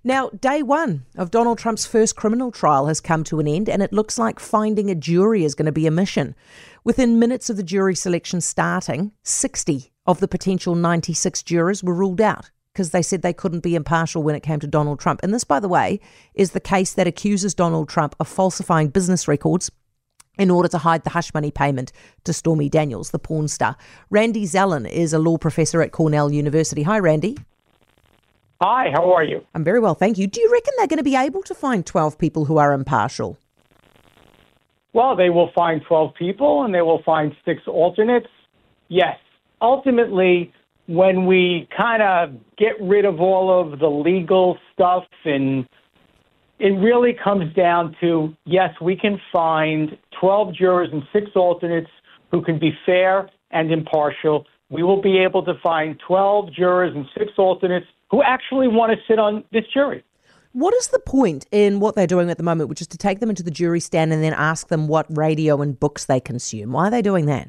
Now, day one of Donald Trump's first criminal trial has come to an end, and it looks like finding a jury is going to be a mission. Within minutes of the jury selection starting, 60 of the potential 96 jurors were ruled out because they said they couldn't be impartial when it came to Donald Trump. And this, by the way, is the case that accuses Donald Trump of falsifying business records in order to hide the hush money payment to Stormy Daniels, the porn star. Randy Zellin is a law professor at Cornell University. Hi, Randy. Hi, how are you? I'm very well, thank you. Do you reckon they're going to be able to find 12 people who are impartial? Well, they will find 12 people and they will find 6 alternates. Yes. Ultimately, when we kind of get rid of all of the legal stuff, and it really comes down to, yes, we can find 12 jurors and 6 alternates who can be fair and impartial. We will be able to find 12 jurors and 6 alternates who actually want to sit on this jury. What is the point in what they're doing at the moment, which is to take them into the jury stand and then ask them what radio and books they consume? Why are they doing that?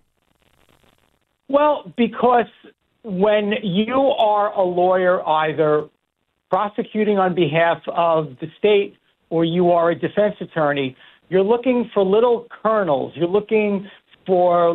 Well, because when you are a lawyer, either prosecuting on behalf of the state or you are a defense attorney, you're looking for little kernels. You're looking for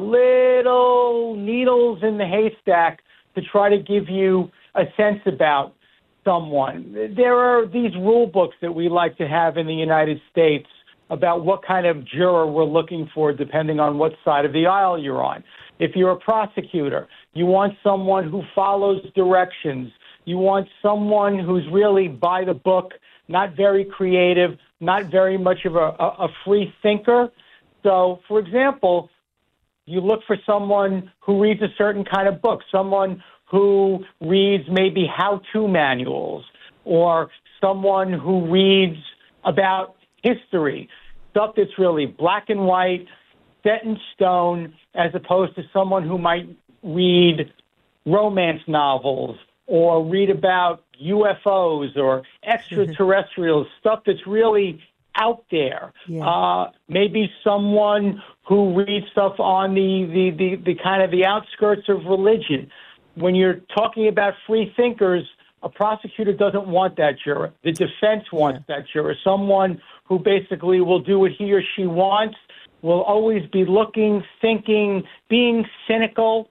little needles in the haystack to try to give you a sense about someone. There are these rule books that we like to have in the United States about what kind of juror we're looking for depending on what side of the aisle you're on. If you're a prosecutor, you want someone who follows directions. You want someone who's really by the book, not very creative, not very much of a free thinker. So, for example, you look for someone who reads a certain kind of book, someone who reads maybe how-to manuals, or someone who reads about history, stuff that's really black and white, set in stone, as opposed to someone who might read romance novels or read about UFOs or extraterrestrials, stuff that's really out there. Yeah. Maybe someone who reads stuff on the kind of the outskirts of religion. When you're talking about free thinkers, a prosecutor doesn't want that juror. The defense wants that juror, someone who basically will do what he or she wants, will always be looking, thinking, being cynical.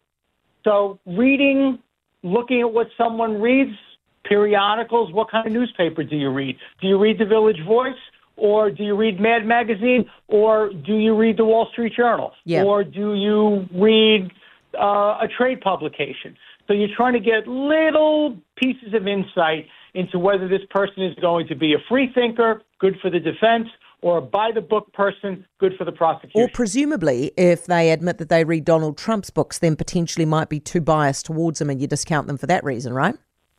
So reading, looking at what someone reads, periodicals, what kind of newspaper do you read? Do you read the Village Voice? Or do you read Mad Magazine? Or do you read the Wall Street Journal? Yeah. Or do you read a trade publication? So you're trying to get little pieces of insight into whether this person is going to be a free thinker, good for the defense, or a by-the-book person, good for the prosecution. Or presumably, if they admit that they read Donald Trump's books, then potentially might be too biased towards him and you discount them for that reason, right?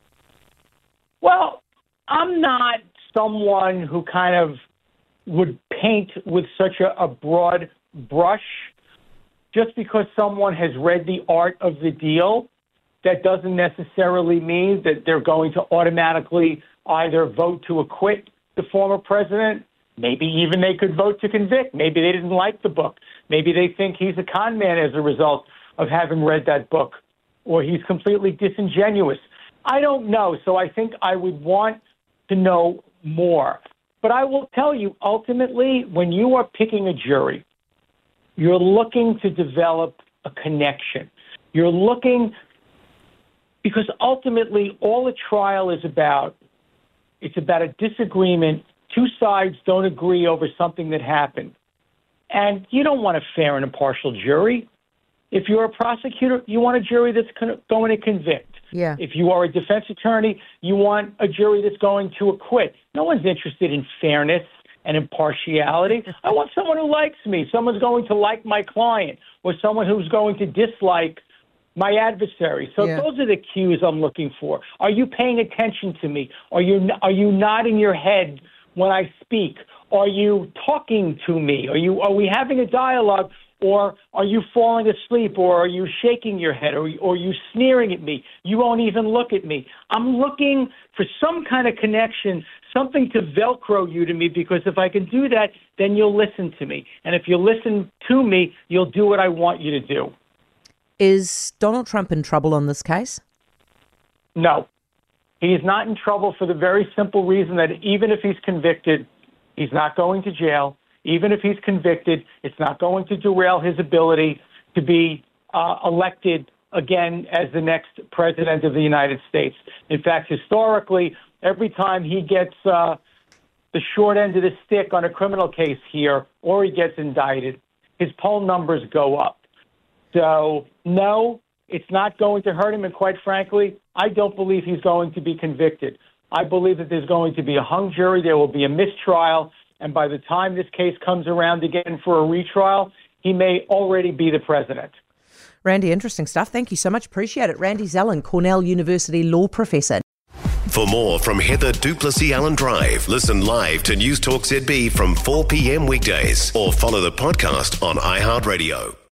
Well, I'm not someone who kind of would paint with such a broad brush. Just because someone has read The Art of the Deal, that doesn't necessarily mean that they're going to automatically either vote to acquit the former president. Maybe even they could vote to convict. Maybe they didn't like the book. Maybe they think he's a con man as a result of having read that book, or he's completely disingenuous. I don't know. So I think I would want to know more. But I will tell you, ultimately, when you are picking a jury, you're looking to develop a connection. You're looking, because ultimately all a trial is about, it's about a disagreement. Two sides don't agree over something that happened. And you don't want a fair and impartial jury. If you're a prosecutor, you want a jury that's going to convict. Yeah. If you are a defense attorney, you want a jury that's going to acquit. No one's interested in fairness and impartiality. I want someone who likes me. Someone's going to like my client, or someone who's going to dislike my adversary. So those are the cues I'm looking for. Are you paying attention to me? Are you nodding your head when I speak? Are you talking to me? Are we having a dialogue? Or are you falling asleep, or are you shaking your head, or are you sneering at me? You won't even look at me. I'm looking for some kind of connection, something to Velcro you to me, because if I can do that, then you'll listen to me. And if you listen to me, you'll do what I want you to do. Is Donald Trump in trouble on this case? No. He is not in trouble for the very simple reason that even if he's convicted, he's not going to jail. Even if he's convicted, it's not going to derail his ability to be elected again as the next president of the United States. In fact, historically, every time he gets the short end of the stick on a criminal case here, or he gets indicted, his poll numbers go up. So, no, it's not going to hurt him. And quite frankly, I don't believe he's going to be convicted. I believe that there's going to be a hung jury. There will be a mistrial. And by the time this case comes around again for a retrial, he may already be the president. Randy, interesting stuff. Thank you so much. Appreciate it. Randy Zellin, Cornell University law professor. For more from Heather du Plessis-Allen Drive, listen live to News Talk ZB from 4 p.m. weekdays or follow the podcast on iHeartRadio.